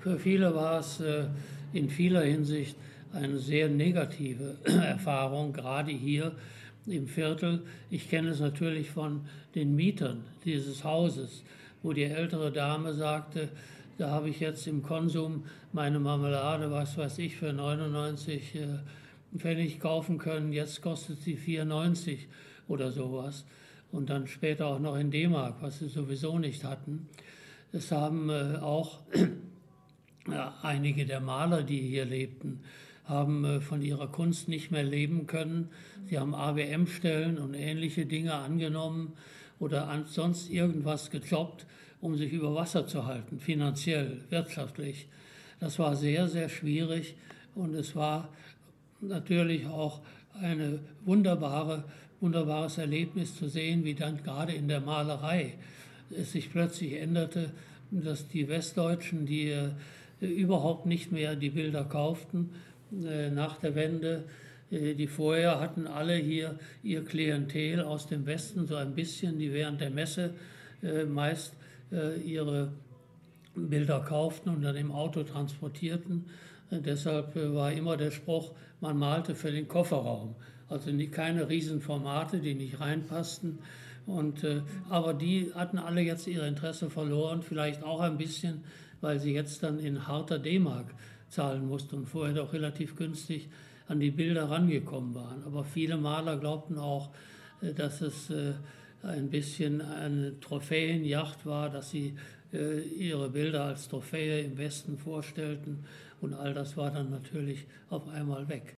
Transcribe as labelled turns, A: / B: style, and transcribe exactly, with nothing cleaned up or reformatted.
A: Für viele war es äh, in vieler Hinsicht eine sehr negative Erfahrung, gerade hier im Viertel. Ich kenne es natürlich von den Mietern dieses Hauses, wo die ältere Dame sagte, da habe ich jetzt im Konsum meine Marmelade, was weiß ich, für neunundneunzig äh, Pfennig kaufen können, jetzt kostet sie vier neunzig oder sowas. Und dann später auch noch in D-Mark, was sie sowieso nicht hatten. Es haben äh, auch ja, einige der Maler, die hier lebten, haben äh, von ihrer Kunst nicht mehr leben können. Sie haben A W M-Stellen und ähnliche Dinge angenommen oder an sonst irgendwas gejobbt, um sich über Wasser zu halten, finanziell, wirtschaftlich. Das war sehr, sehr schwierig und es war natürlich auch ein wunderbare, wunderbares Erlebnis zu sehen, wie dann gerade in der Malerei es sich plötzlich änderte, dass die Westdeutschen, die äh, überhaupt nicht mehr die Bilder kauften äh, nach der Wende, äh, die vorher hatten alle hier ihr Klientel aus dem Westen, so ein bisschen, die während der Messe äh, meist äh, ihre Bilder kauften und dann im Auto transportierten. Äh, deshalb äh, war immer der Spruch, man malte für den Kofferraum. Also nie, keine Riesenformate, die nicht reinpassten. Und, äh, aber die hatten alle jetzt ihr Interesse verloren, vielleicht auch ein bisschen, weil sie jetzt dann in harter D-Mark zahlen mussten und vorher doch relativ günstig an die Bilder rangekommen waren. Aber viele Maler glaubten auch, äh, dass es äh, ein bisschen eine Trophäenjacht war, dass sie äh, ihre Bilder als Trophäe im Westen vorstellten und all das war dann natürlich auf einmal weg.